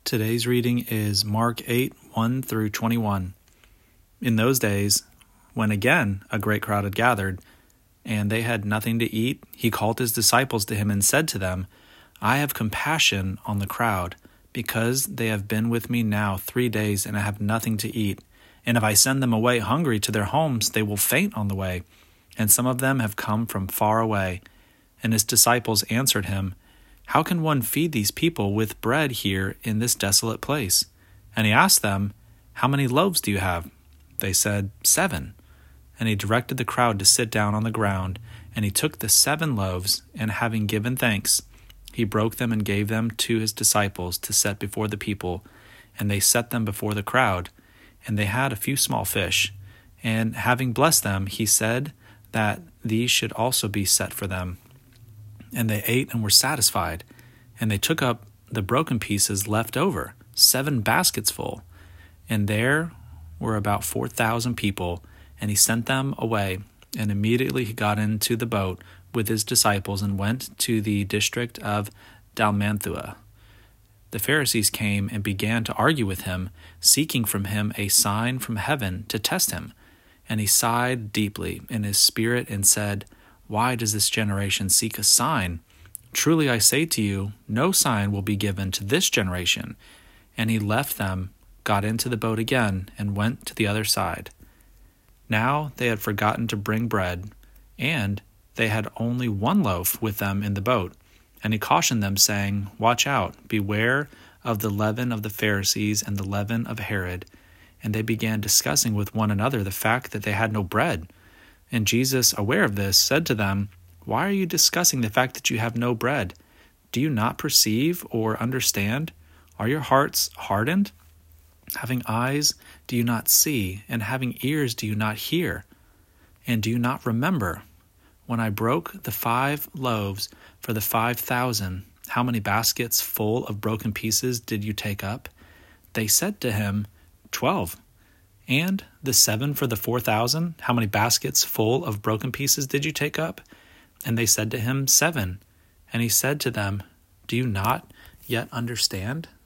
Today's reading is Mark 8, 1 through 21. In those days, when again a great crowd had gathered, and they had nothing to eat, he called his disciples to him and said to them, I have compassion on the crowd, because they have been with me now 3 days and have nothing to eat. And if I send them away hungry to their homes, they will faint on the way. And some of them have come from far away. And his disciples answered him, How can one feed these people with bread here in this desolate place? And he asked them, How many loaves do you have? They said, 7. And he directed the crowd to sit down on the ground. And he took the 7 loaves, and having given thanks, he broke them and gave them to his disciples to set before the people. And they set them before the crowd. And they had a few small fish. And having blessed them, he said that these should also be set for them. And they ate and were satisfied. And they took up the broken pieces left over, 7 baskets full. And there were about 4,000 people. And he sent them away. And immediately he got into the boat with his disciples and went to the district of Dalmanutha. The Pharisees came and began to argue with him, seeking from him a sign from heaven to test him. And he sighed deeply in his spirit and said, Why does this generation seek a sign? Truly I say to you, no sign will be given to this generation. And he left them, got into the boat again, and went to the other side. Now they had forgotten to bring bread, and they had only 1 loaf with them in the boat. And he cautioned them, saying, Watch out, beware of the leaven of the Pharisees and the leaven of Herod. And they began discussing with one another the fact that they had no bread. And Jesus, aware of this, said to them, Why are you discussing the fact that you have no bread? Do you not perceive or understand? Are your hearts hardened? Having eyes, do you not see? And having ears, do you not hear? And do you not remember? When I broke the 5 loaves for the 5,000, how many baskets full of broken pieces did you take up? They said to him, 12. And the 7 for the 4,000, how many baskets full of broken pieces did you take up? And they said to him, 7. And he said to them, Do you not yet understand?